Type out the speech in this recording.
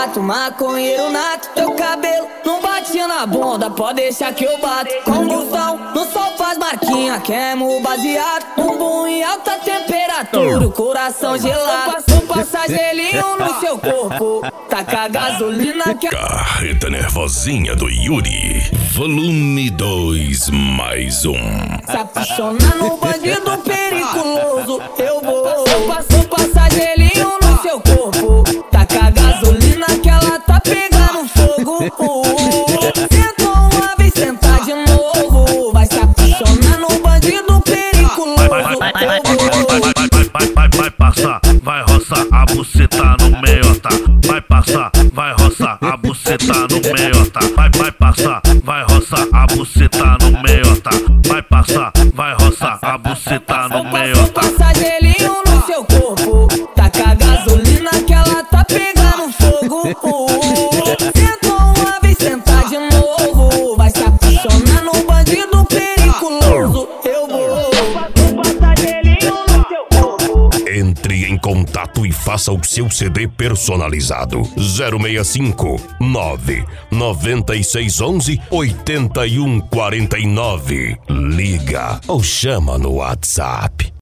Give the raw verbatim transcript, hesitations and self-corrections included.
gato, maconheiro nato. Teu cabelo não bate na bunda, pode deixar que eu bato. Combustão, no sol faz marquinha, queimo baseado. Bumbum em alta temperatura, o coração gelado. Vou passar gelinho no seu corpo, taca gasolina que... Carreta nervosinha do Yuri, volume dois mais um. Se apaixonar no bandido periculoso, eu vou. Vou passar gelinho no seu corpo, taca gasolina que ela tá pegando fogo. Senta uma vez, senta de novo, vai se apaixonar no bandido periculoso. Vai, vai, vai, vai, vai, vai, vai, vai passar, vai roçar a buceta no meiota. Vai passar, vai roçar a buceta no meiota. Vai, vai passar, vai roçar a buceta no meiota. Vai passar, vai roçar a buceta no meiota. Vou passar gelinho no seu corpo, taca gasolina que ela tá pegando fogo. Senta uma vez, senta de novo, vai se apaixonar no bandido periculoso. Eu vou. Vou passar gelinho no seu corpo. Entre em contato e faça o seu C D personalizado. zero seis cinco nove nove seis um um oito um quatro nove. Liga ou chama no WhatsApp.